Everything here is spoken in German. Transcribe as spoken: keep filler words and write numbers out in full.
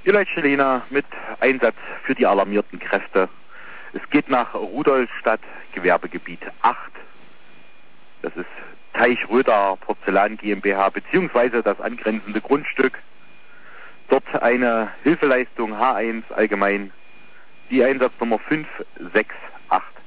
Ihr Leutschelina mit Einsatz für die alarmierten Kräfte. Es geht nach Rudolstadt, Gewerbegebiet acht. Das ist Teich Röder Porzellan GmbH beziehungsweise das angrenzende Grundstück. Dort eine Hilfeleistung H eins allgemein. Die Einsatznummer fünf sechs acht.